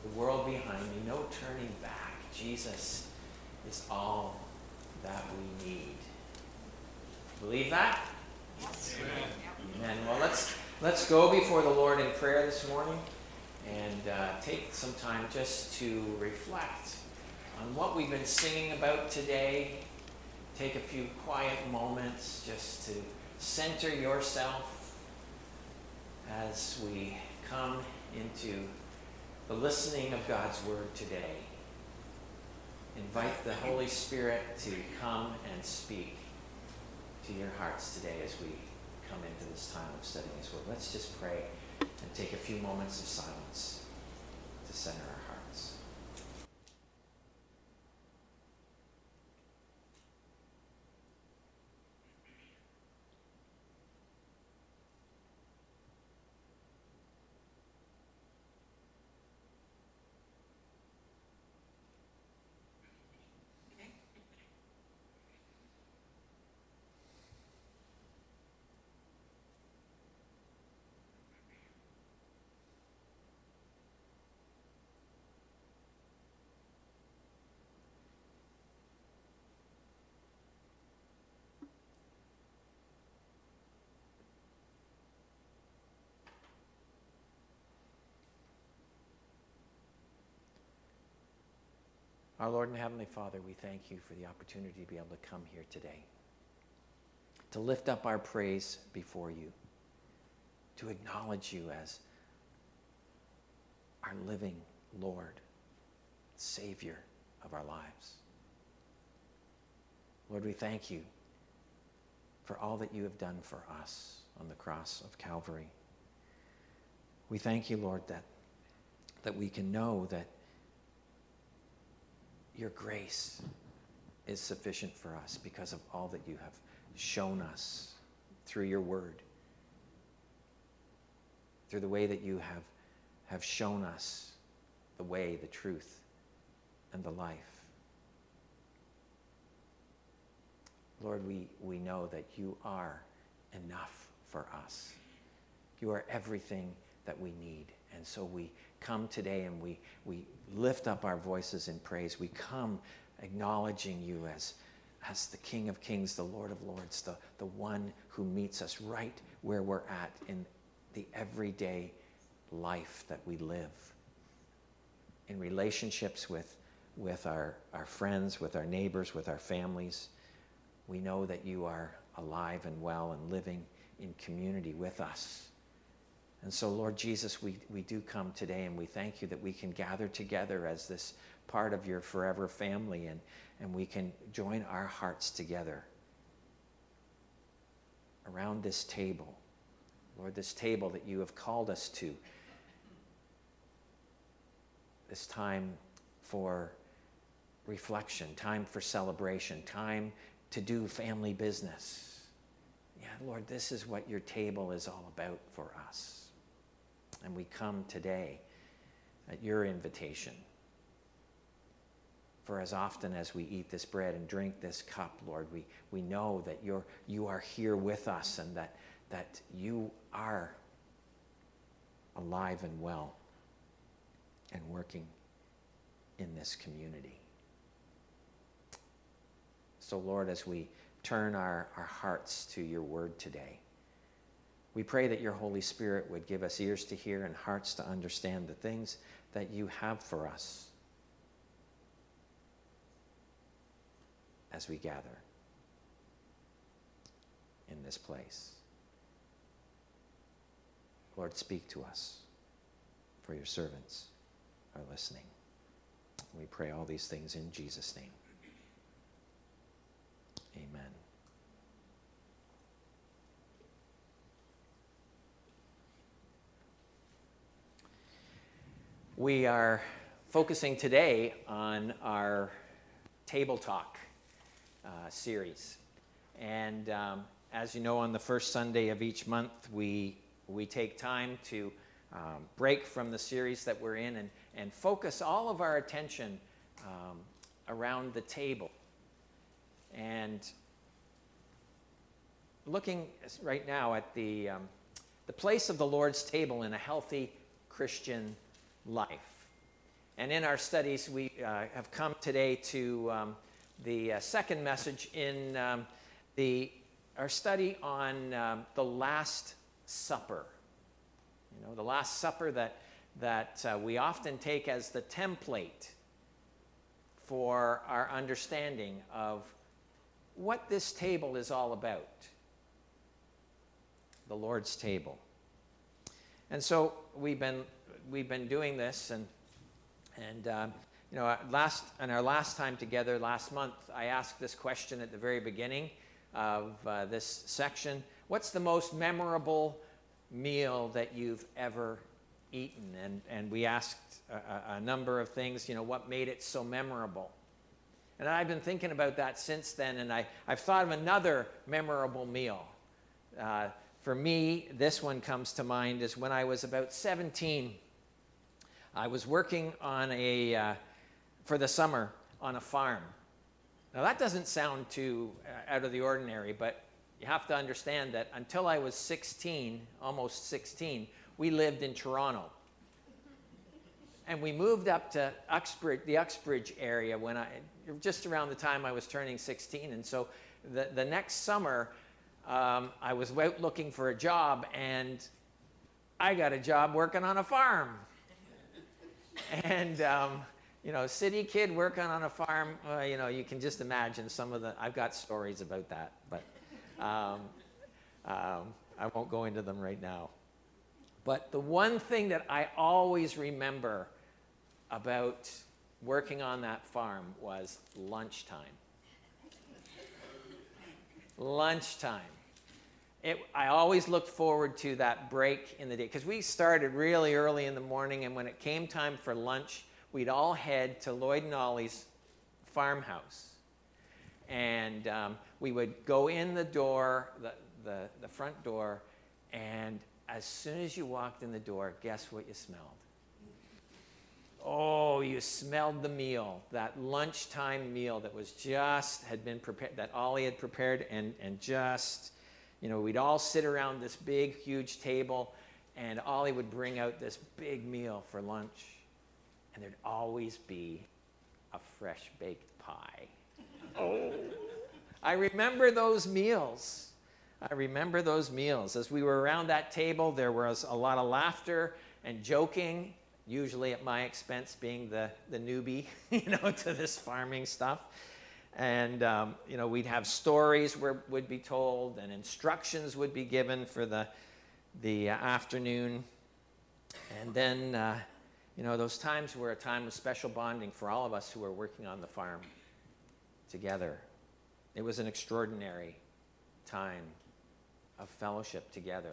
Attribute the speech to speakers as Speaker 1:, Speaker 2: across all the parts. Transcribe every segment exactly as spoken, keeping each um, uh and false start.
Speaker 1: the world behind me, no turning back. Jesus is all that we need. Believe that?
Speaker 2: Yes.
Speaker 3: Amen.
Speaker 1: Amen. Well, let's let's go before the Lord in prayer this morning and uh, take some time just to reflect on what we've been singing about today. Take a few quiet moments just to center yourself as we come into the listening of God's word today. Invite the Holy Spirit to come and speak to your hearts today as we come into this time of studying His word. Let's just pray and take a few moments of silence to center our hearts. Our Lord and Heavenly Father, we thank you for the opportunity to be able to come here today, to lift up our praise before you, to acknowledge you as our living Lord, Savior of our lives. Lord, we thank you for all that you have done for us on the cross of Calvary. We thank you, Lord, that, that we can know that your grace is sufficient for us because of all that you have shown us through your word, through the way that you have, have shown us the way, the truth, and the life. Lord, we, we know that you are enough for us. You are everything that we need. And so we come today and we, we lift up our voices in praise. We come acknowledging you as, as the King of Kings, the Lord of Lords, the, the one who meets us right where we're at in the everyday life that we live. In relationships with, with our, our friends, with our neighbors, with our families. We know that you are alive and well and living in community with us. And so, Lord Jesus, we, we do come today and we thank you that we can gather together as this part of your forever family and, and we can join our hearts together around this table. Lord, this table that you have called us to. This time for reflection, time for celebration, time to do family business. Yeah, Lord, this is what your table is all about for us. And we come today at your invitation. For as often as we eat this bread and drink this cup, Lord, we, we know that you're, you are here with us and that, that you are alive and well and working in this community. So, Lord, as we turn our, our hearts to your word today, we pray that your Holy Spirit would give us ears to hear and hearts to understand the things that you have for us as we gather in this place. Lord, speak to us, for your servants are listening. We pray all these things in Jesus' name. Amen. We are focusing today on our Table Talk uh, series. And um, as you know, on the first Sunday of each month, we, we take time to um, break from the series that we're in and, and focus all of our attention um, around the table. And looking right now at the, um, the place of the Lord's table in a healthy Christian life. And in our studies, we uh, have come today to um, the uh, second message in um, the our study on um, the Last Supper. You know, the Last Supper that that uh, we often take as the template for our understanding of what this table is all about. The Lord's table. And so we've been we've been doing this, and and um, you know, last in our last time together last month, I asked this question at the very beginning of uh, this section: what's the most memorable meal that you've ever eaten? And and we asked a, a number of things. You know, what made it so memorable? And I've been thinking about that since then, and I I've thought of another memorable meal. Uh, For me, this one comes to mind is when I was about seventeen. I was working on a, uh, for the summer, on a farm. Now that doesn't sound too uh, out of the ordinary, but you have to understand that until I was sixteen, almost sixteen, we lived in Toronto. And we moved up to Uxbridge, the Uxbridge area when I, just around the time I was turning sixteen. And so the, the next summer, Um, I was out looking for a job, and I got a job working on a farm. And, um, you know, city kid working on a farm, uh, you know, you can just imagine some of the, I've got stories about that, but um, um, I won't go into them right now. But the one thing that I always remember about working on that farm was lunchtime. Lunchtime. It, I always looked forward to that break in the day, because we started really early in the morning, and when it came time for lunch, we'd all head to Lloyd and Ollie's farmhouse. And um, we would go in the door, the, the, the front door, and as soon as you walked in the door, guess what you smelled? Oh, you smelled the meal, that lunchtime meal that was just, had been prepared, that Ollie had prepared, and, and just, you know, we'd all sit around this big, huge table, and Ollie would bring out this big meal for lunch, and there'd always be a fresh baked pie. Oh, I remember those meals. I remember those meals. As we were around that table, there was a lot of laughter and joking, usually at my expense, being the, the newbie, you know, to this farming stuff. And, um, you know, we'd have stories where would be told, and instructions would be given for the, the uh, afternoon. And then, uh, you know, those times were a time of special bonding for all of us who were working on the farm together. It was an extraordinary time of fellowship together.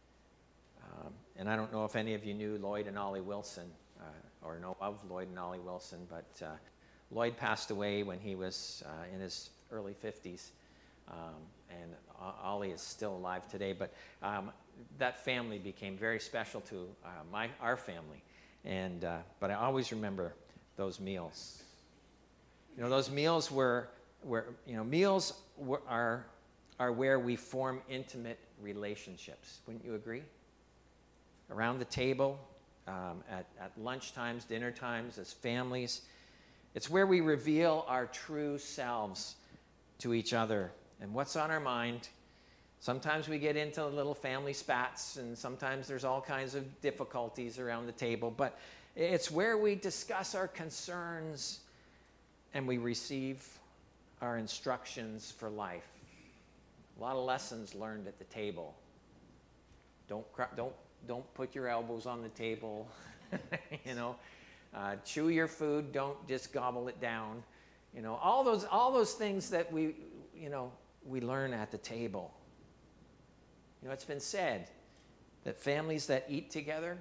Speaker 1: Um, and I don't know if any of you knew Lloyd and Ollie Wilson, uh, or know of Lloyd and Ollie Wilson, but uh, Lloyd passed away when he was uh, in his early fifties, um, and Ollie is still alive today. But um, that family became very special to uh, my our family, and uh, but I always remember those meals. You know, those meals were were you know meals were, are are where we form intimate relationships. Wouldn't you agree? Around the table, um, at, at lunch times, dinner times, as families. It's where we reveal our true selves to each other and what's on our mind. Sometimes we get into little family spats, and sometimes there's all kinds of difficulties around the table, but it's where we discuss our concerns and we receive our instructions for life. A lot of lessons learned at the table. Don't cry, don't Don't put your elbows on the table, you know. Uh, chew your food. Don't just gobble it down. You know, all those all those things that we, you know, we learn at the table. You know, it's been said that families that eat together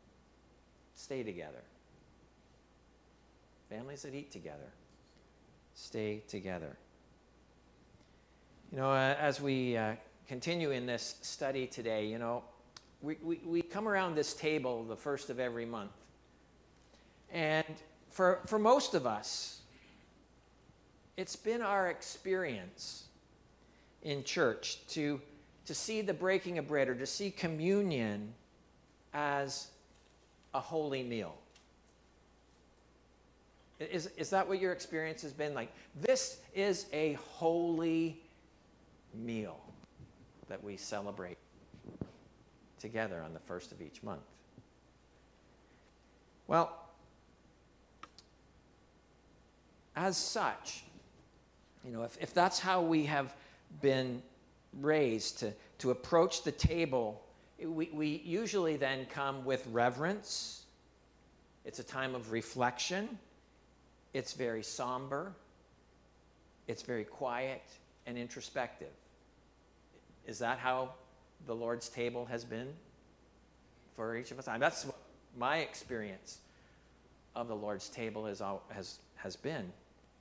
Speaker 1: stay together. Families that eat together stay together. You know, uh, as we uh, continue in this study today, you know, We, we, we come around this table the first of every month. And for, for most of us, it's been our experience in church to, to see the breaking of bread, or to see communion as a holy meal. Is, is that what your experience has been? Like, this is a holy meal that we celebrate together on the first of each month. Well, as such, you know, if, if that's how we have been raised to, to approach the table, we, we usually then come with reverence. It's a time of reflection. It's very somber. It's very quiet and introspective. Is that how the Lord's table has been for each of us? And that's what my experience of the Lord's table has, has, has been.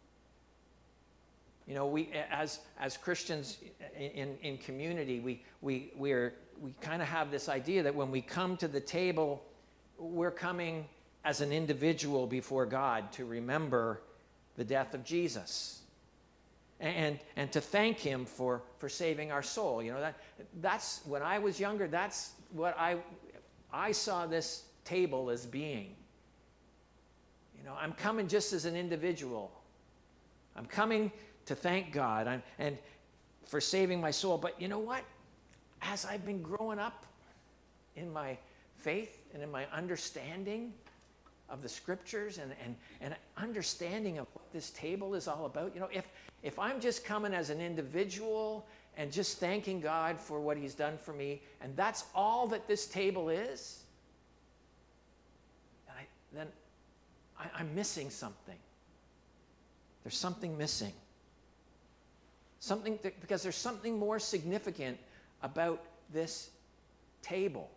Speaker 1: You know, we as as Christians in, in community, we we we are we kind of have this idea that when we come to the table, we're coming as an individual before God to remember the death of Jesus, and and to thank Him for for saving our soul. You know, that that's when I was younger. That's what I I saw this table as being. You know, I'm coming just as an individual. I'm coming to thank God I'm, and for saving my soul. But you know what? As I've been growing up in my faith and in my understanding of the scriptures and, and, and understanding of what this table is all about, you know, if, if I'm just coming as an individual and just thanking God for what He's done for me, and that's all that this table is, then, I, then I, I'm missing something. There's something missing. Something that, because there's something more significant about this table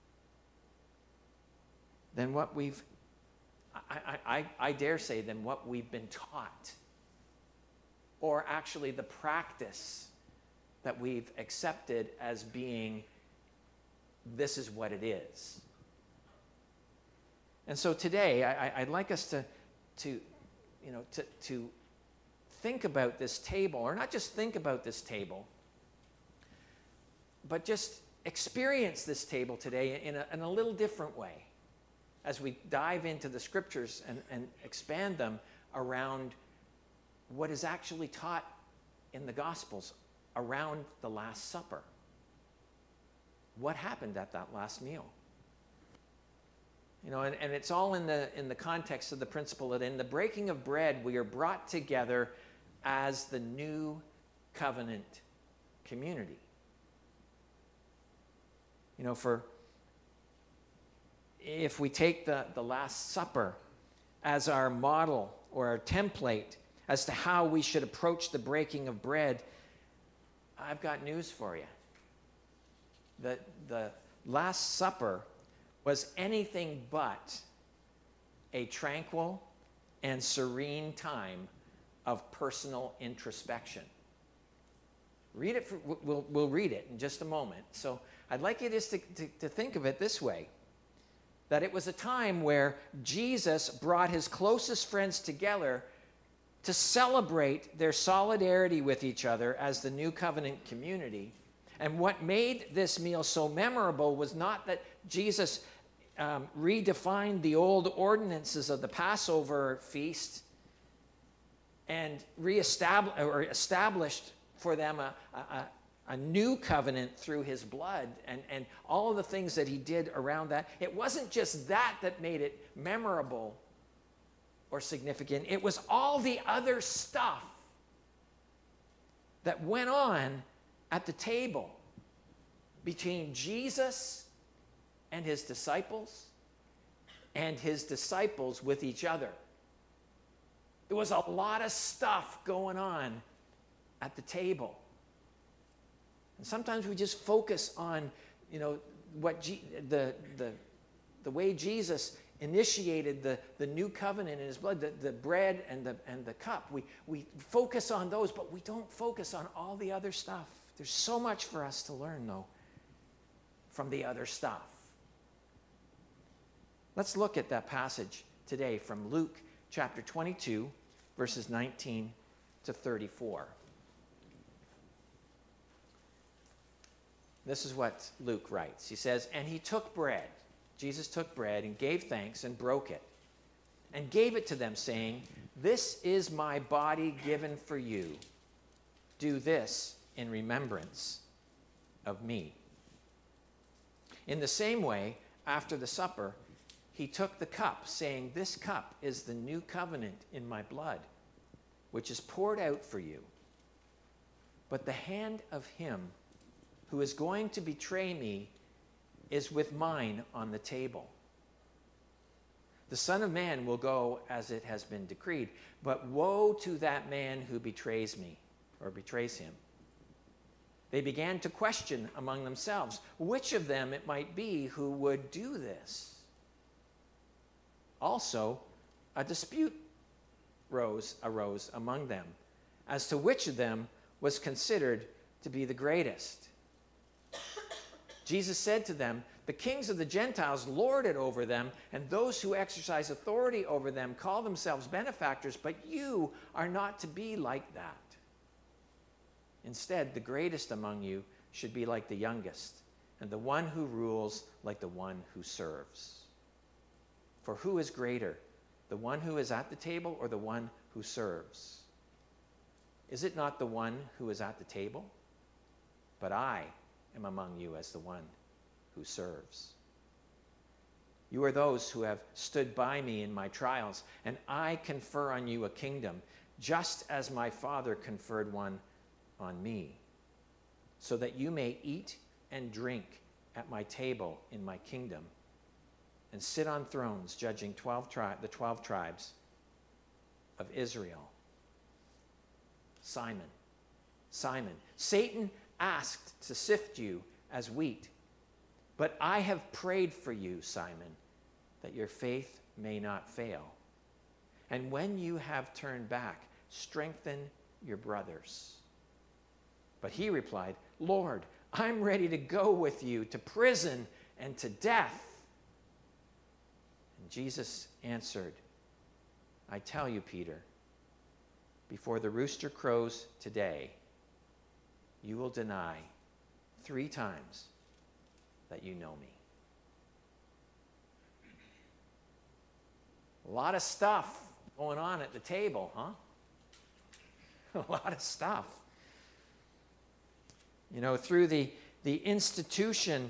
Speaker 1: than what we've, I, I, I dare say, than what we've been taught, or actually the practice that we've accepted as being, this is what it is. And so today, I, I'd like us to, to, you know, to, to think about this table, or not just think about this table, but just experience this table today in a, in a little different way as we dive into the scriptures and, and expand them around what is actually taught in the Gospels around the Last Supper. What happened at that last meal? You know, and, and it's all in the in the context of the principle that in the breaking of bread, we are brought together as the new covenant community. You know, for if we take the, the Last Supper as our model or our template as to how we should approach the breaking of bread, I've got news for you. The, the Last Supper was anything but a tranquil and serene time of personal introspection. Read it, for, we'll, we'll read it in just a moment. So I'd like you just to, to, to think of it this way, that it was a time where Jesus brought his closest friends together to celebrate their solidarity with each other as the new covenant community. And what made this meal so memorable was not that Jesus um, redefined the old ordinances of the Passover feast and reestablished or established for them a, a, a new covenant through his blood and, and all of the things that he did around that. It wasn't just that that made it memorable or significant. It was all the other stuff that went on at the table between Jesus and his disciples and his disciples with each other. There was a lot of stuff going on at the table. And sometimes we just focus on, you know, what G- the, the, the way Jesus initiated the, the new covenant in his blood, the, the bread and the, and the cup. We, we focus on those, but we don't focus on all the other stuff. There's so much for us to learn, though, from the other stuff. Let's look at that passage today from Luke chapter twenty-two, verses nineteen to thirty-four. This is what Luke writes. He says, "And he took bread." Jesus took bread and gave thanks and broke it and gave it to them, saying, "This is my body given for you. Do this in remembrance of me." In the same way, after the supper, he took the cup, saying, "This cup is the new covenant in my blood, which is poured out for you. But the hand of him who is going to betray me is with mine on the table. The Son of Man will go as it has been decreed, but woe to that man who betrays me," or betrays him. They began to question among themselves which of them it might be who would do this. Also, a dispute rose, arose among them as to which of them was considered to be the greatest. Jesus said to them, "The kings of the Gentiles lord it over them, and those who exercise authority over them call themselves benefactors, but you are not to be like that. Instead, the greatest among you should be like the youngest, and the one who rules like the one who serves. For who is greater, the one who is at the table or the one who serves? Is it not the one who is at the table? But I am among you as the one who serves. You are those who have stood by me in my trials, and I confer on you a kingdom, just as my Father conferred one on me, so that you may eat and drink at my table in my kingdom, and sit on thrones judging twelve tri- the twelve tribes of Israel. Simon, Simon, Satan asked to sift you as wheat, but I have prayed for you, Simon, that your faith may not fail. And when you have turned back, strengthen your brothers." But he replied, "Lord, I'm ready to go with you to prison and to death." And Jesus answered, "I tell you, Peter, before the rooster crows today, you will deny three times that you know me." A lot of stuff going on at the table, huh? A lot of stuff. You know, through the, the institution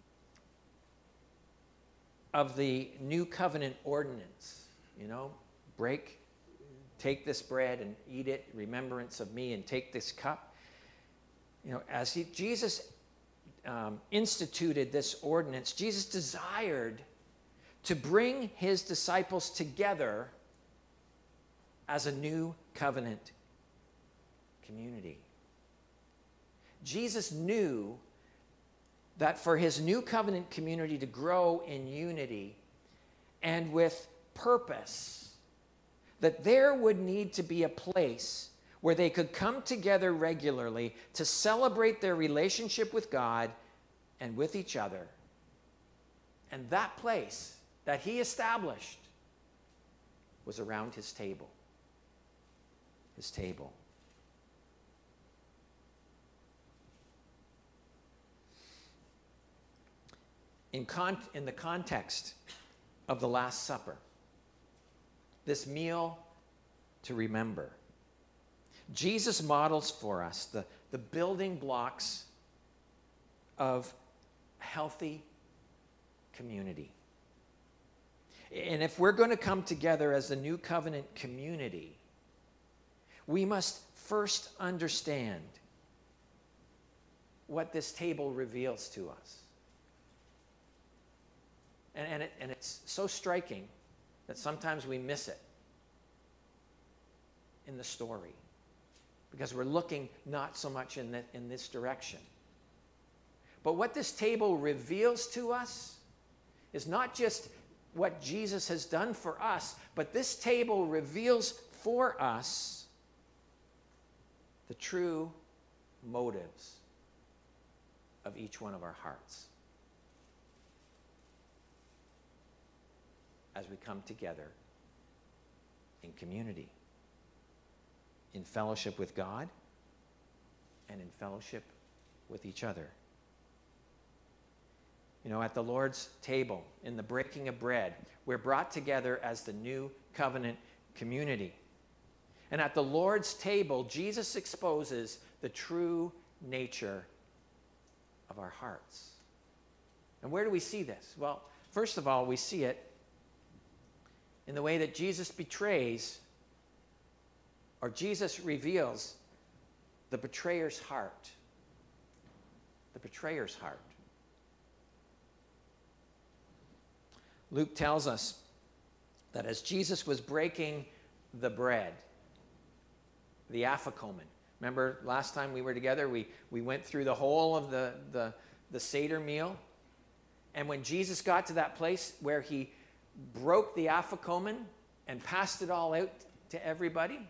Speaker 1: of the New Covenant ordinance, you know, break, take this bread and eat it, remembrance of me, and take this cup. You know, as he, Jesus um, instituted this ordinance, Jesus desired to bring his disciples together as a new covenant community. Jesus knew that for his new covenant community to grow in unity and with purpose, that there would need to be a place where they could come together regularly to celebrate their relationship with God and with each other. And that place that he established was around his table. His table. In, con- in the context of the Last Supper, this meal to remember, Jesus models for us the, the building blocks of healthy community. And if we're going to come together as a new covenant community, we must first understand what this table reveals to us. And, and, it, and it's so striking that sometimes we miss it in the story because we're looking not so much in, the, in this direction. But what this table reveals to us is not just what Jesus has done for us, but this table reveals for us the true motives of each one of our hearts as we come together in community, in fellowship with God, and in fellowship with each other. You know, at the Lord's table, in the breaking of bread, we're brought together as the new covenant community. And at the Lord's table, Jesus exposes the true nature of our hearts. And where do we see this? Well, first of all, we see it in the way that Jesus betrays, or Jesus reveals, the betrayer's heart. The betrayer's heart. Luke tells us that as Jesus was breaking the bread, the aphokomen. Remember last time we were together, we, we went through the whole of the, the, the Seder meal. And when Jesus got to that place where he broke the aphokomen and passed it all out to everybody,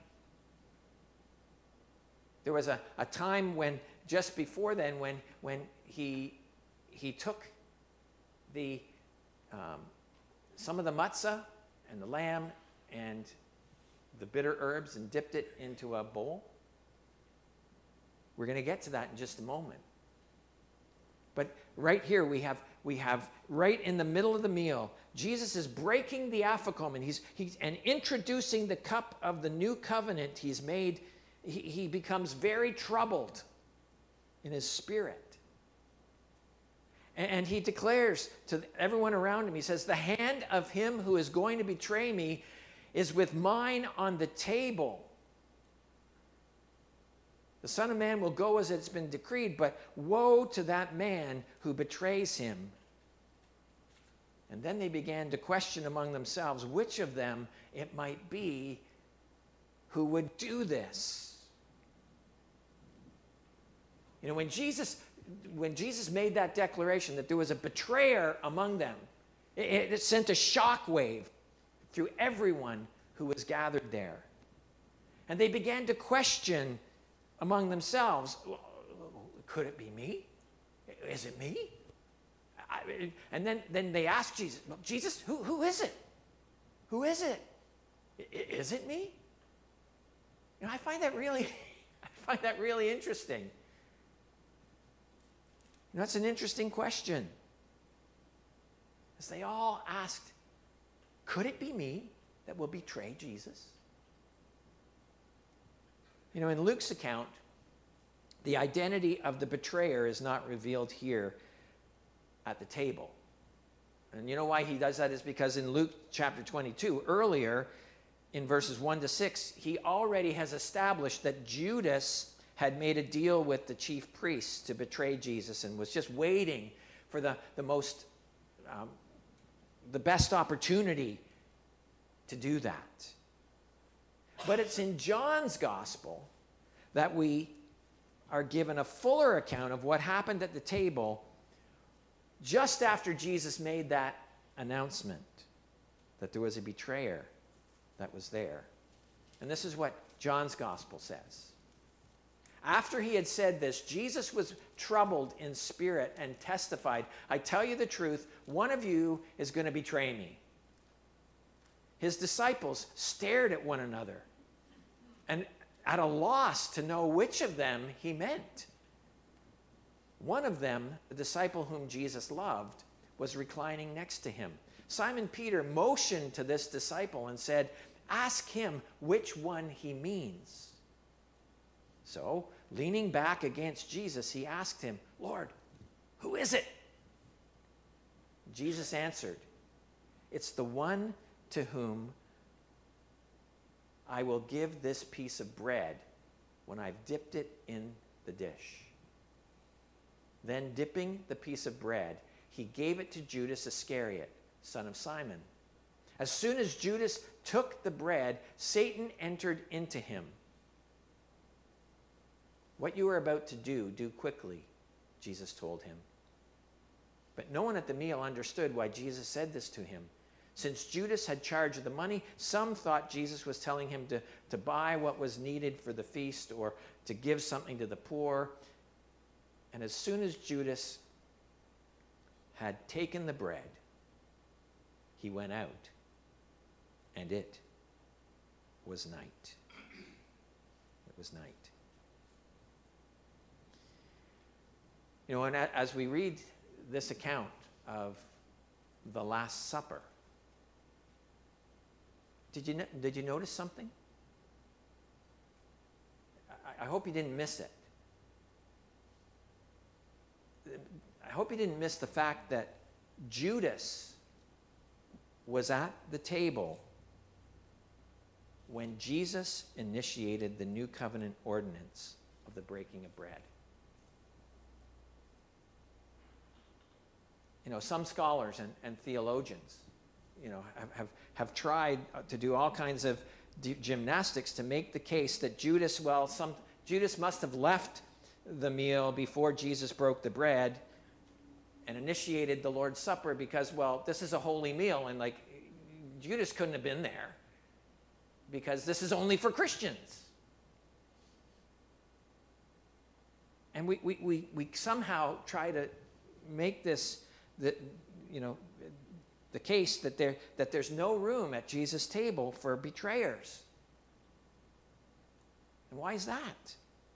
Speaker 1: there was a, a time when, just before then, when, when he, he took the, um, some of the matzah and the lamb and the bitter herbs and dipped it into a bowl. We're going to get to that in just a moment. But right here we have, we have right in the middle of the meal, Jesus is breaking the aphokomen. He's, he's, and introducing the cup of the new covenant he's made. He, he becomes very troubled in his spirit. And, and he declares to everyone around him, he says, the hand of him who is going to betray me is with mine on the table. The Son of Man will go as it's been decreed, but woe to that man who betrays him. And then they began to question among themselves which of them it might be who would do this. You know, when Jesus, when Jesus made that declaration that there was a betrayer among them, it, it sent a shockwave through everyone who was gathered there. And they began to question among themselves, could it be me? Is it me? I, and then, then they asked Jesus, well, Jesus, who, who is it? Who is it? Is it me? You know, I find that really, I find that really interesting. You know, that's an interesting question. As they all asked, could it be me that will betray Jesus? You know, in Luke's account, the identity of the betrayer is not revealed here at the table. And you know why he does that is because in Luke chapter twenty-two, earlier in verses one to six, he already has established that Judas had made a deal with the chief priests to betray Jesus and was just waiting for the, the most, um, the best opportunity to do that. But it's in John's gospel that we are given a fuller account of what happened at the table just after Jesus made that announcement that there was a betrayer that was there. And this is what John's gospel says. After he had said this, Jesus was troubled in spirit and testified, I tell you the truth, one of you is going to betray me. His disciples stared at one another and at a loss to know which of them he meant. One of them, the disciple whom Jesus loved, was reclining next to him. Simon Peter motioned to this disciple and said, ask him which one he means. So, leaning back against Jesus, he asked him, Lord, who is it? Jesus answered, it's the one to whom I will give this piece of bread when I've dipped it in the dish. Then, dipping the piece of bread, he gave it to Judas Iscariot, son of Simon. As soon as Judas took the bread, Satan entered into him. What you are about to do, do quickly, Jesus told him. But no one at the meal understood why Jesus said this to him. Since Judas had charge of the money, some thought Jesus was telling him to, to buy what was needed for the feast or to give something to the poor. And as soon as Judas had taken the bread, he went out, and it was night. It was night. You know, and as we read this account of the Last Supper. Did you, did you notice something? I, I hope you didn't miss it. I hope you didn't miss the fact that Judas was at the table when Jesus initiated the new covenant ordinance of the breaking of bread. You know, some scholars and, and theologians, you know, have, have, have tried to do all kinds of d- gymnastics to make the case that Judas, well, some Judas must have left the meal before Jesus broke the bread and initiated the Lord's Supper because, well, this is a holy meal, and like Judas couldn't have been there because this is only for Christians. And we we we, we somehow try to make this, the, you know, the case that there that there's no room at Jesus' table for betrayers. And why is that?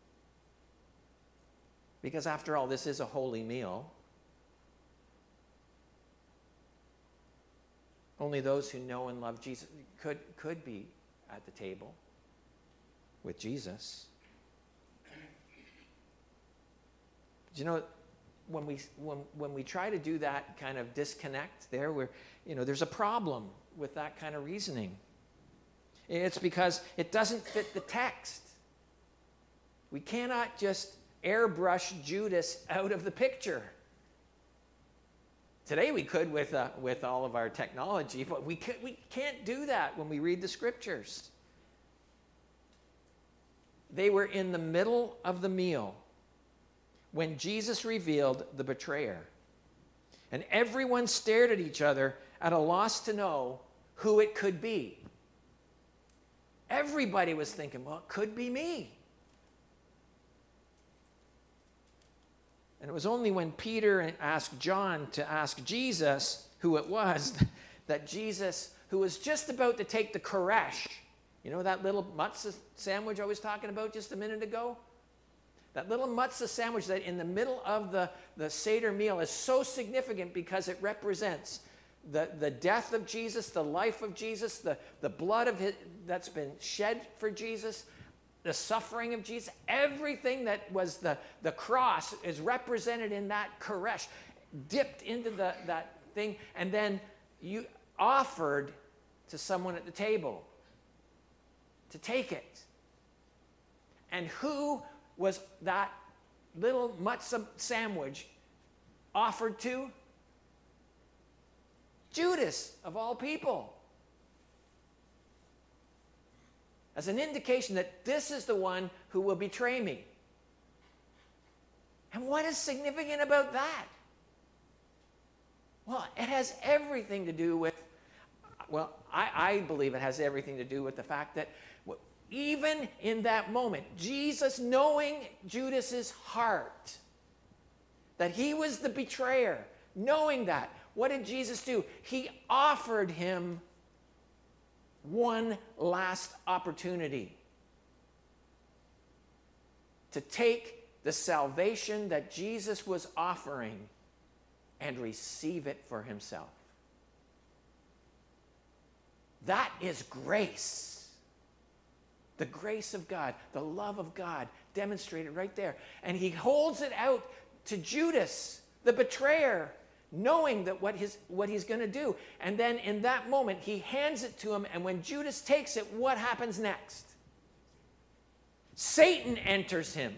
Speaker 1: Because after all, this is a holy meal. Only those who know and love Jesus could, could be at the table with Jesus. Do you know, when we when when we try to do that kind of disconnect there, we're, you know, there's a problem with that kind of reasoning. It's because it doesn't fit the text. We cannot just airbrush Judas out of the picture. Today we could with uh, with all of our technology, but we can't, we can't do that when we read the scriptures. They were in the middle of the meal when Jesus revealed the betrayer. And everyone stared at each other at a loss to know who it could be. Everybody was thinking, well, it could be me. And it was only when Peter asked John to ask Jesus who it was that Jesus, who was just about to take the koresh, you know that little matzah sandwich I was talking about just a minute ago? That little matzah sandwich that in the middle of the, the Seder meal is so significant because it represents the, the death of Jesus, the life of Jesus, the, the blood of his, that's been shed for Jesus, the suffering of Jesus. Everything that was the, the cross is represented in that koresh, dipped into the, that thing, and then you offered to someone at the table to take it. And who was that little matzah sandwich offered to? Judas, of all people. As an indication that this is the one who will betray me. And what is significant about that? Well, it has everything to do with, well, I, I believe it has everything to do with the fact that even in that moment, Jesus, knowing Judas's heart, that he was the betrayer, knowing that, what did Jesus do? He offered him one last opportunity to take the salvation that Jesus was offering and receive it for himself. That is grace. The grace of God, the love of God demonstrated right there. And he holds it out to Judas, the betrayer, knowing that what his what he's going to do. And then in that moment, he hands it to him. And when Judas takes it, what happens next? Satan enters him.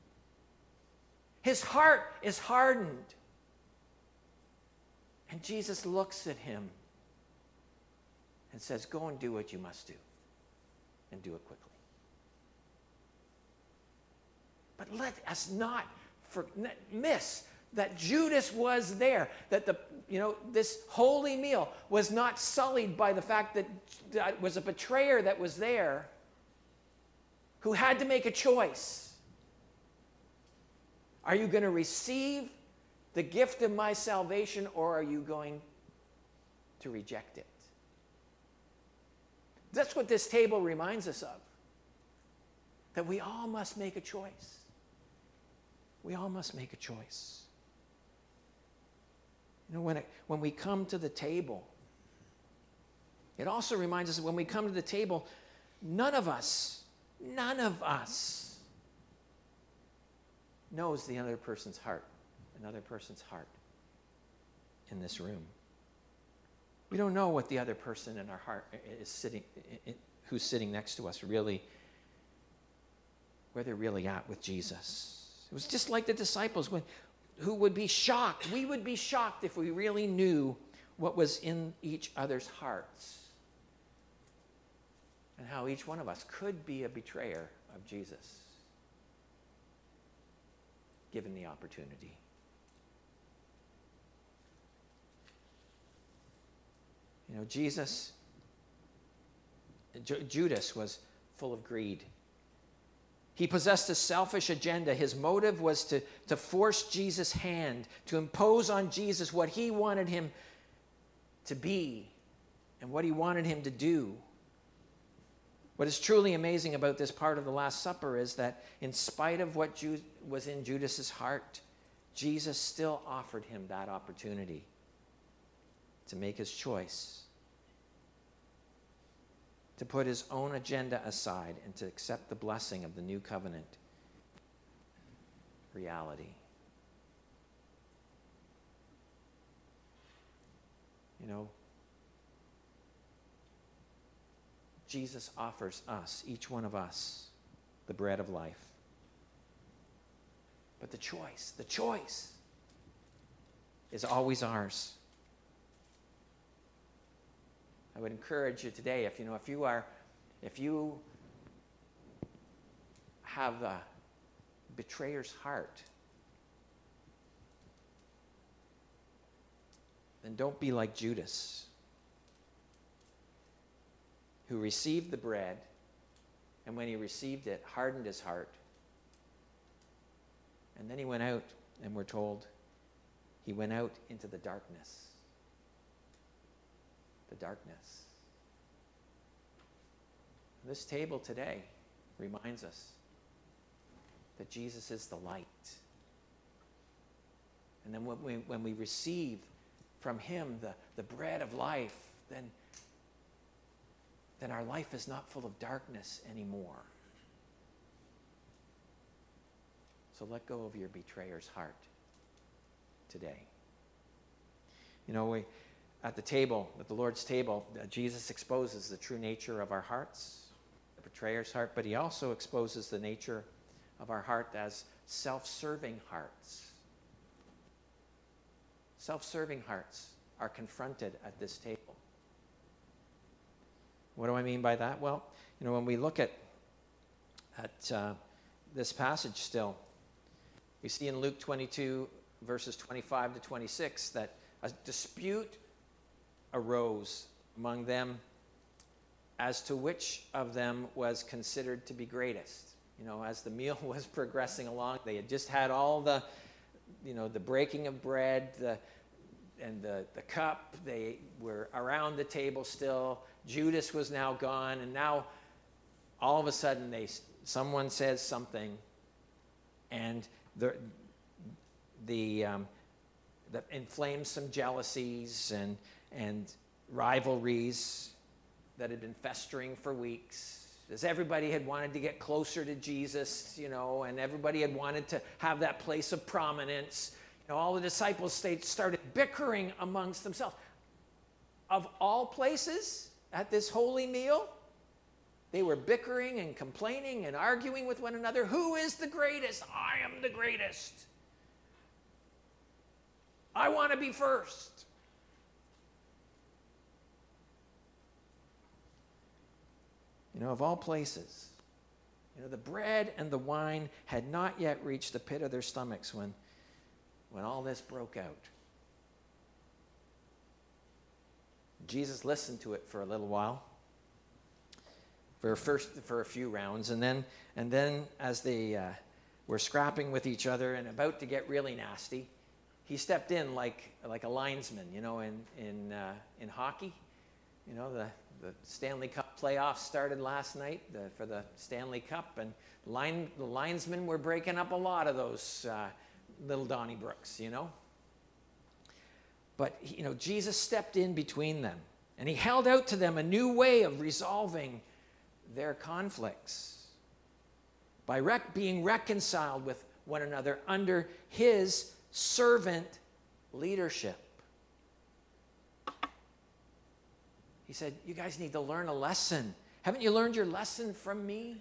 Speaker 1: His heart is hardened. And Jesus looks at him and says, go and do what you must do. And do it quickly. But let us not for, miss that Judas was there, that the you know this holy meal was not sullied by the fact that it was a betrayer that was there who had to make a choice. Are you going to receive the gift of my salvation, or are you going to reject it? That's what this table reminds us of. That we all must make a choice. We all must make a choice. You know, when, it, when we come to the table, it also reminds us that when we come to the table, none of us, none of us knows the other person's heart, another person's heart in this room. We don't know what the other person in our heart is sitting, who's sitting next to us really, where they're really at with Jesus. It was just like the disciples when, who would be shocked. We would be shocked if we really knew what was in each other's hearts and how each one of us could be a betrayer of Jesus, given the opportunity. You know, Jesus, Ju- Judas was full of greed. He possessed a selfish agenda. His motive was to, to force Jesus' hand, to impose on Jesus what he wanted him to be and what he wanted him to do. What is truly amazing about this part of the Last Supper is that in spite of what Ju- was in Judas's heart, Jesus still offered him that opportunity to make his choice, to put his own agenda aside and to accept the blessing of the new covenant reality. You know, Jesus offers us, each one of us, the bread of life. But the choice, the choice is always ours. I would encourage you today, if you know, if you are, if you have a betrayer's heart, then don't be like Judas, who received the bread, and when he received it, hardened his heart. And then he went out, and we're told, he went out into the darkness. The darkness. This table today reminds us that Jesus is the light. And then when we, when we receive from him the, the bread of life, then, then our life is not full of darkness anymore. So let go of your betrayer's heart today. You know, we at the table, at the Lord's table, uh, Jesus exposes the true nature of our hearts, the betrayer's heart, but he also exposes the nature of our heart as self-serving hearts. Self-serving hearts are confronted at this table. What do I mean by that? Well, you know, when we look at, at uh, this passage still, we see in Luke twenty-two, verses twenty-five to twenty-six, that a dispute arose among them as to which of them was considered to be greatest. You know, as the meal was progressing along, they had just had all the, you know, the breaking of bread, the, and the, the cup. They were around the table still. Judas was now gone, and now all of a sudden they someone says something, and the the um, that inflames some jealousies and and rivalries that had been festering for weeks, as everybody had wanted to get closer to Jesus, you know, and everybody had wanted to have that place of prominence. You know, all the disciples started bickering amongst themselves. Of all places, at this holy meal, they were bickering and complaining and arguing with one another. Who is the greatest? I am the greatest. I want to be first. You know, of all places, you know, the bread and the wine had not yet reached the pit of their stomachs when, when all this broke out. Jesus listened to it for a little while, for a first for a few rounds, and then and then as they uh, were scrapping with each other and about to get really nasty, he stepped in like like a linesman, you know, in in uh, in hockey. You know, the, the Stanley Cup playoffs started last night the, for the Stanley Cup, and line, the linesmen were breaking up a lot of those uh, little Donniebrooks, you know. but you know, Jesus stepped in between them, and he held out to them a new way of resolving their conflicts by rec- being reconciled with one another under his servant leadership. He said, you guys need to learn a lesson. Haven't you learned your lesson from me?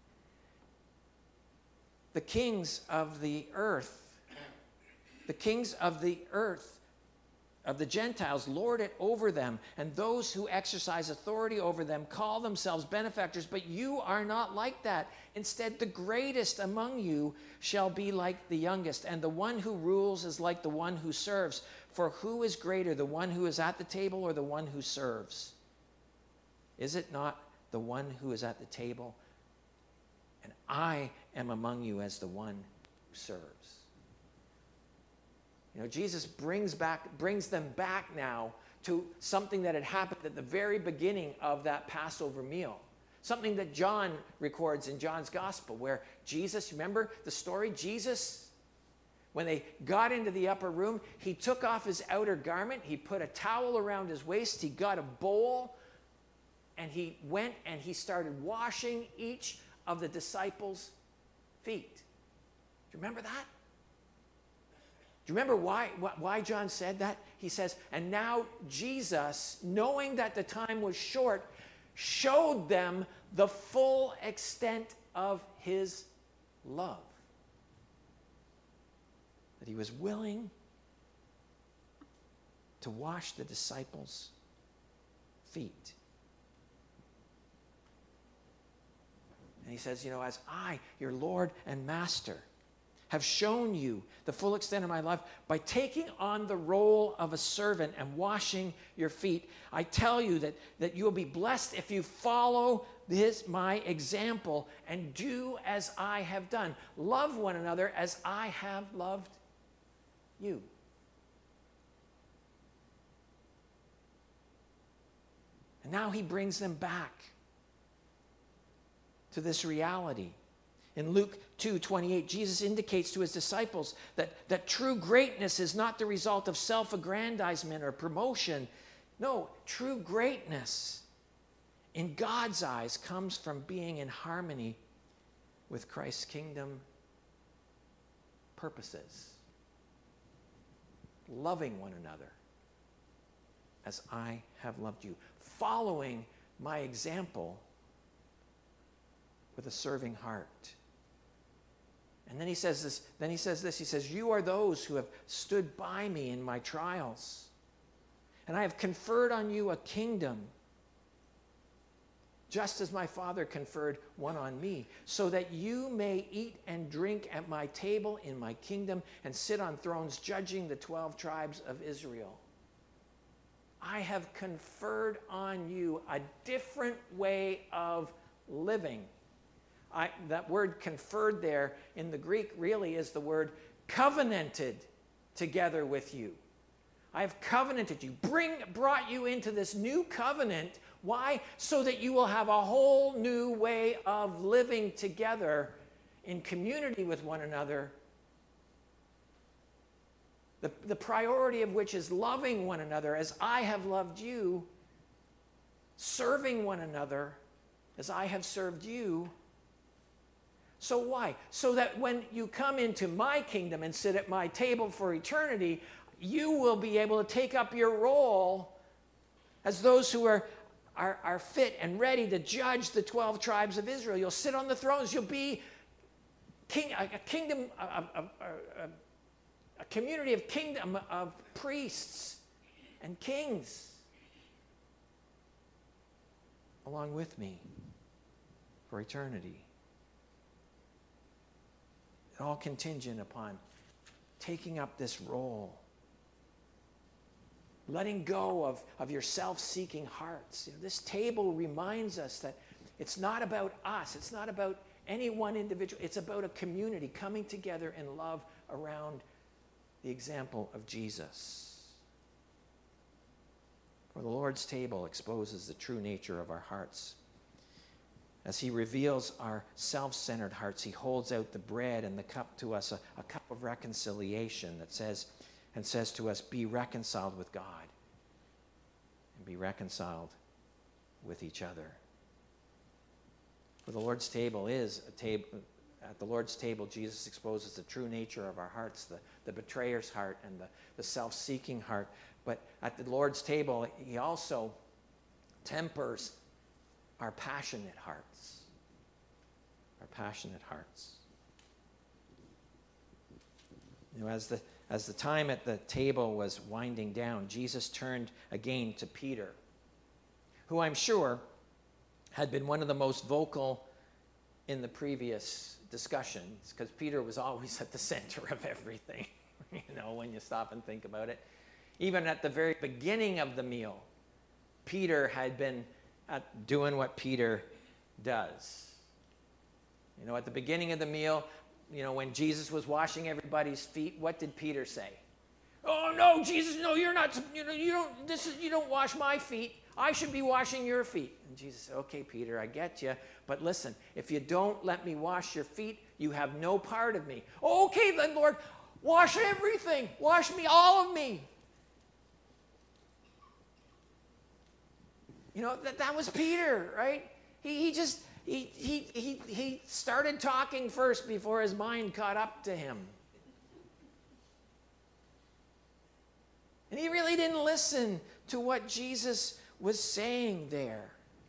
Speaker 1: The kings of the earth, the kings of the earth, of the Gentiles, lord it over them, and those who exercise authority over them call themselves benefactors, but you are not like that. Instead, the greatest among you shall be like the youngest, and the one who rules is like the one who serves. For who is greater, the one who is at the table or the one who serves? Is it not the one who is at the table? And I am among you as the one who serves. You know, Jesus brings back, brings them back now to something that had happened at the very beginning of that Passover meal. Something that John records in John's gospel, where Jesus, remember the story? Jesus, when they got into the upper room, he took off his outer garment, he put a towel around his waist, he got a bowl, and he went and he started washing each of the disciples' feet. Do you remember that? Do you remember why, why John said that? He says, and now Jesus, knowing that the time was short, showed them the full extent of his love. That he was willing to wash the disciples' feet. And he says, you know, as I, your Lord and Master, have shown you the full extent of my love by taking on the role of a servant and washing your feet, I tell you that, that you will be blessed if you follow this, my example, and do as I have done. Love one another as I have loved you. And now he brings them back to this reality. In Luke two twenty-eight, Jesus indicates to his disciples that, that true greatness is not the result of self-aggrandizement or promotion. No, true greatness in God's eyes comes from being in harmony with Christ's kingdom purposes. Loving one another as I have loved you. Following my example with a serving heart. And then he says this, then he says this, he says, you are those who have stood by me in my trials. And I have conferred on you a kingdom, just as my Father conferred one on me, so that you may eat and drink at my table in my kingdom and sit on thrones judging the twelve tribes of Israel. I have conferred on you a different way of living. I, that word conferred there in the Greek really is the word covenanted together with you. I have covenanted you, bring, brought you into this new covenant. Why? So that you will have a whole new way of living together in community with one another. The, the priority of which is loving one another as I have loved you, serving one another as I have served you. So why? So that when you come into my kingdom and sit at my table for eternity, you will be able to take up your role as those who are, are, are fit and ready to judge the twelve tribes of Israel. You'll sit on the thrones. You'll be king, a, a kingdom, a, a, a, a community of kingdom of priests and kings along with me for eternity. All contingent upon taking up this role, letting go of, of your self-seeking hearts. You know, this table reminds us that it's not about us. It's not about any one individual. It's about a community coming together in love around the example of Jesus. For the Lord's table exposes the true nature of our hearts. As he reveals our self-centered hearts, he holds out the bread and the cup to us, a, a cup of reconciliation that says, and says to us, be reconciled with God and be reconciled with each other. For the Lord's table is a table. At the Lord's table, Jesus exposes the true nature of our hearts, the, the betrayer's heart and the, the self-seeking heart. But at the Lord's table, he also tempers our passionate hearts. Our passionate hearts. You know, as the, as the time at the table was winding down, Jesus turned again to Peter, who I'm sure had been one of the most vocal in the previous discussions, because Peter was always at the center of everything, you know, when you stop and think about it. Even at the very beginning of the meal, Peter had been at doing what Peter does. You know, at the beginning of the meal, you know, when Jesus was washing everybody's feet, what did Peter say? Oh no, Jesus, no, you're not, you know, you don't, this is, you don't wash my feet. I should be washing your feet. And Jesus said, okay, Peter, I get you. But listen, if you don't let me wash your feet, you have no part of me. Oh, okay then, Lord, wash everything. Wash me, all of me. You know, that, that was Peter, right? He, he just, he, he, he, he started talking first before his mind caught up to him. And he really didn't listen to what Jesus was saying there.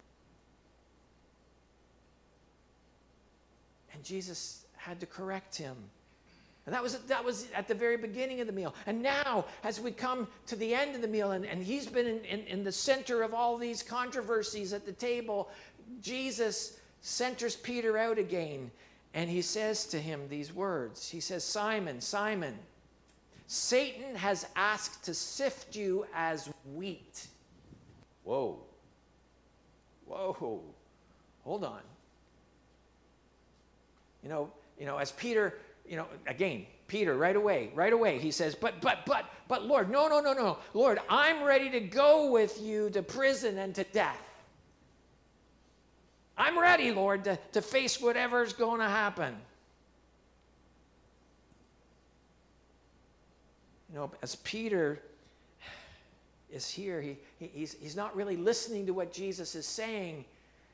Speaker 1: And Jesus had to correct him. And that was, that was at the very beginning of the meal. And now, as we come to the end of the meal, and, and he's been in, in, in the center of all these controversies at the table, Jesus centers Peter out again. And he says to him these words. He says, Simon, Simon, Satan has asked to sift you as wheat. Whoa. Whoa. Hold on. You know, you know, as Peter, you know, again, Peter, right away, right away, he says, but, but, but, but, Lord, no, no, no, no. Lord, I'm ready to go with you to prison and to death. I'm ready, Lord, to, to face whatever's going to happen. You know, as Peter is here, he, he, he's, he's not really listening to what Jesus is saying.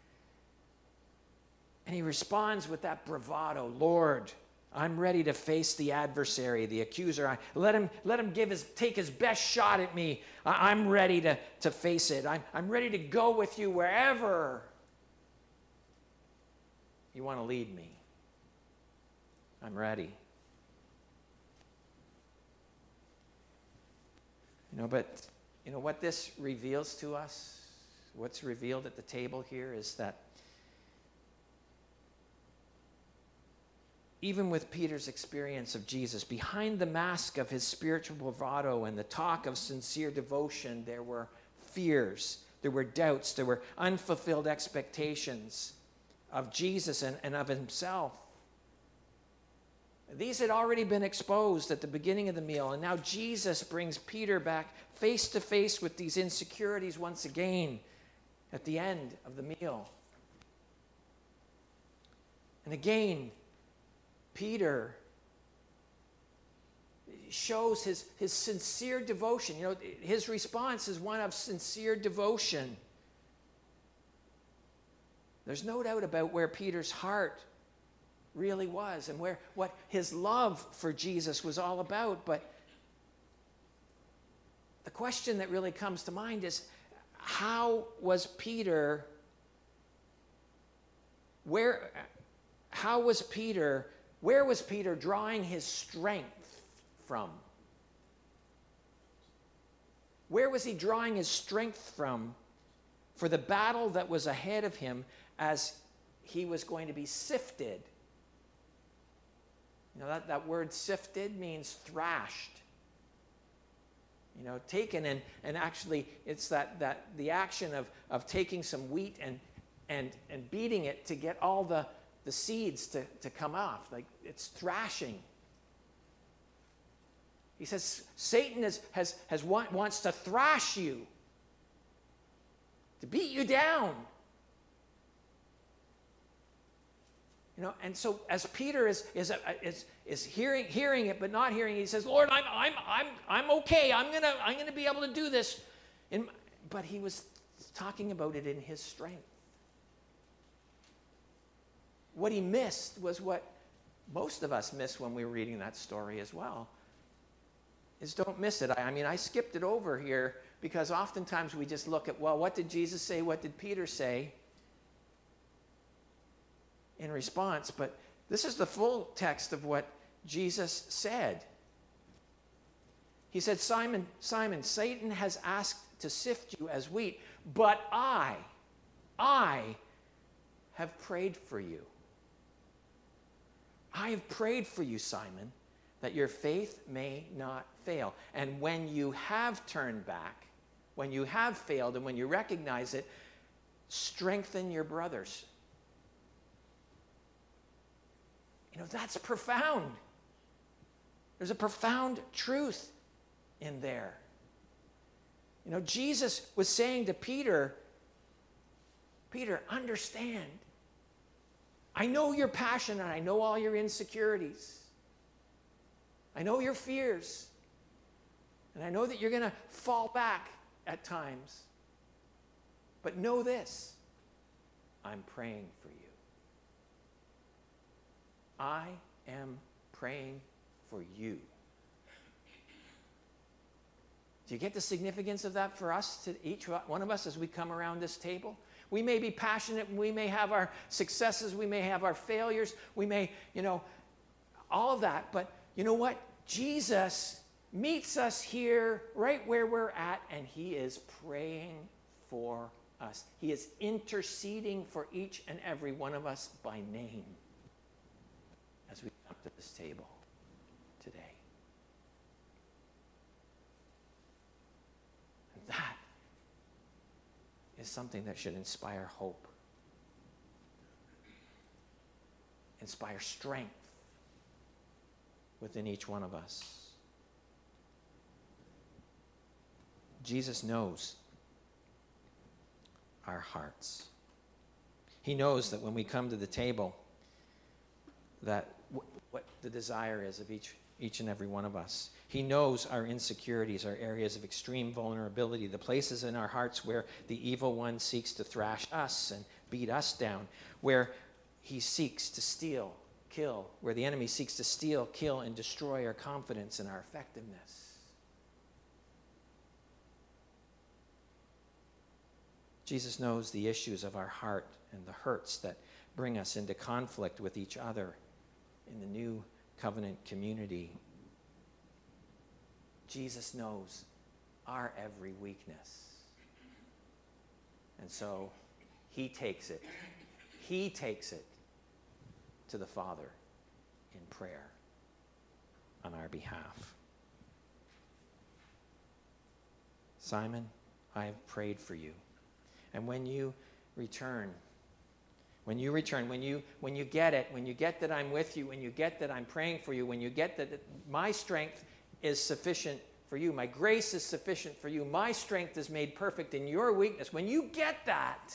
Speaker 1: And he responds with that bravado, Lord, I'm ready to face the adversary, the accuser. I, let him, let him give his, take his best shot at me. I, I'm ready to, to face it. I'm, I'm ready to go with you wherever you want to lead me. I'm ready. You know, but, you know, what this reveals to us, what's revealed at the table here is that even with Peter's experience of Jesus, behind the mask of his spiritual bravado and the talk of sincere devotion, there were fears, there were doubts, there were unfulfilled expectations of Jesus and, and of himself. These had already been exposed at the beginning of the meal, and now Jesus brings Peter back face to face with these insecurities once again at the end of the meal. And again, Peter shows his, his sincere devotion. You know, his response is one of sincere devotion. There's no doubt about where Peter's heart really was and where what his love for Jesus was all about. But the question that really comes to mind is, how was Peter, where, how was Peter, where was Peter drawing his strength from? Where was he drawing his strength from for the battle that was ahead of him as he was going to be sifted? You know, that, that word sifted means thrashed. You know, taken and, and actually it's that, that the action of, of taking some wheat and, and, and beating it to get all the, the seeds to, to come off. Like it's thrashing. He says Satan is, has, has want, wants to thrash you, to beat you down. You know, and so as Peter is is is, is hearing hearing it but not hearing it, he says, Lord, I'm I'm I'm I'm okay. I'm gonna I'm gonna be able to do this. In, but he was talking about it in his strength. What he missed was what most of us miss when we were reading that story as well. Is don't miss it. I, I mean, I skipped it over here because oftentimes we just look at, well, what did Jesus say? What did Peter say in response? But this is the full text of what Jesus said. He said, Simon, Simon, Satan has asked to sift you as wheat, but I, I have prayed for you. I have prayed for you, Simon, that your faith may not fail. And when you have turned back, when you have failed, and when you recognize it, strengthen your brothers. You know, that's profound. There's a profound truth in there. You know, Jesus was saying to Peter, Peter, understand. I know your passion and I know all your insecurities. I know your fears. And I know that you're going to fall back at times. But know this, I'm praying for you. I am praying for you. Do you get the significance of that for us, to each one of us as we come around this table? We may be passionate, we may have our successes, we may have our failures, we may, you know, all of that. But you know what? Jesus meets us here right where we're at, and he is praying for us. He is interceding for each and every one of us by name as we come to this table today. And that is something that should inspire hope, inspire strength within each one of us. Jesus knows our hearts. He knows that when we come to the table, that w- what the desire is of each each and every one of us. He knows our insecurities, our areas of extreme vulnerability, the places in our hearts where the evil one seeks to thrash us and beat us down, where he seeks to steal, kill, where the enemy seeks to steal, kill, and destroy our confidence and our effectiveness. Jesus knows the issues of our heart and the hurts that bring us into conflict with each other in the new covenant community. Jesus knows our every weakness. And so he takes it. He takes it to the Father in prayer on our behalf. Simon, I have prayed for you. And when you return, when you return, when you when you get it, when you get that I'm with you, when you get that I'm praying for you, when you get that my strength is sufficient for you, my grace is sufficient for you, my strength is made perfect in your weakness. When you get that,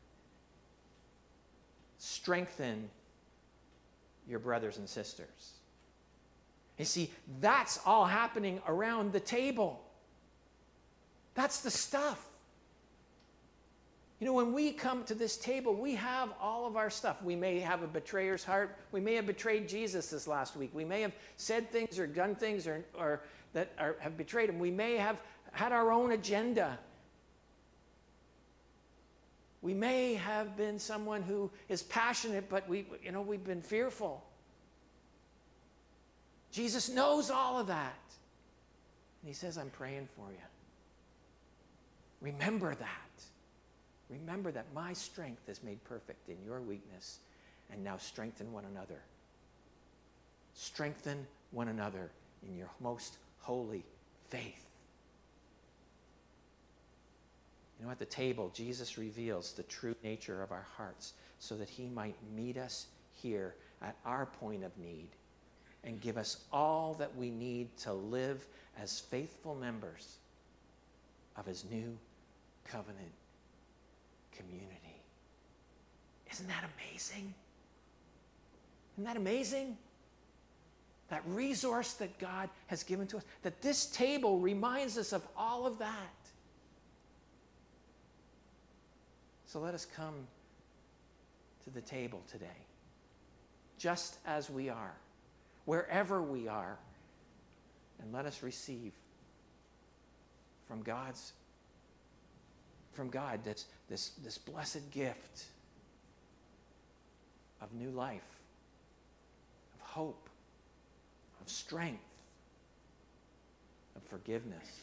Speaker 1: strengthen your brothers and sisters. You see, that's all happening around the table. That's the stuff. You know, when we come to this table, we have all of our stuff. We may have a betrayer's heart. We may have betrayed Jesus this last week. We may have said things or done things or, or that are, have betrayed him. We may have had our own agenda. We may have been someone who is passionate, but we, you know, we've been fearful. Jesus knows all of that. And he says, I'm praying for you. Remember that. Remember that my strength is made perfect in your weakness, and now strengthen one another. Strengthen one another in your most holy faith. You know, at the table, Jesus reveals the true nature of our hearts so that he might meet us here at our point of need and give us all that we need to live as faithful members of his new covenant community. Isn't that amazing? Isn't that amazing? That resource that God has given to us. That this table reminds us of all of that. So let us come to the table today, just as we are, wherever we are, and let us receive from God's, from God that's this, this blessed gift of new life, of hope, of strength, of forgiveness.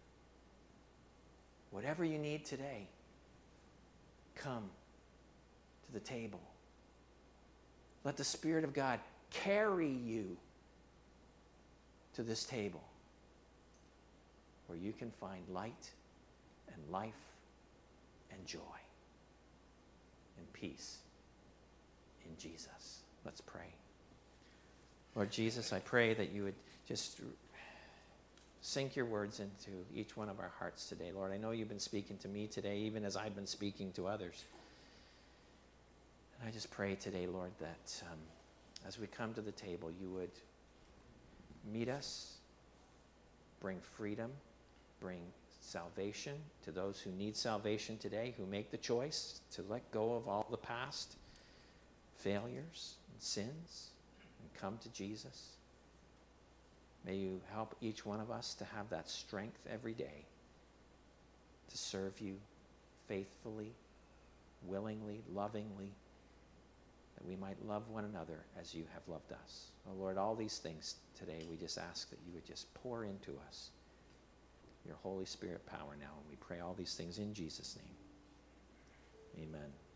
Speaker 1: Whatever you need today, come to the table. Let the Spirit of God carry you to this table where you can find light and life and joy and peace in Jesus. Let's pray. Lord Jesus, I pray that you would just sink your words into each one of our hearts today. Lord, I know you've been speaking to me today, even as I've been speaking to others. And I just pray today, Lord, that um, as we come to the table, you would meet us, bring freedom, bring salvation to those who need salvation today, who make the choice to let go of all the past failures and sins and come to Jesus. May you help each one of us to have that strength every day to serve you faithfully, willingly, lovingly, that we might love one another as you have loved us. Oh Lord, all these things today, we just ask that you would just pour into us your Holy Spirit power now. And we pray all these things in Jesus' name. Amen.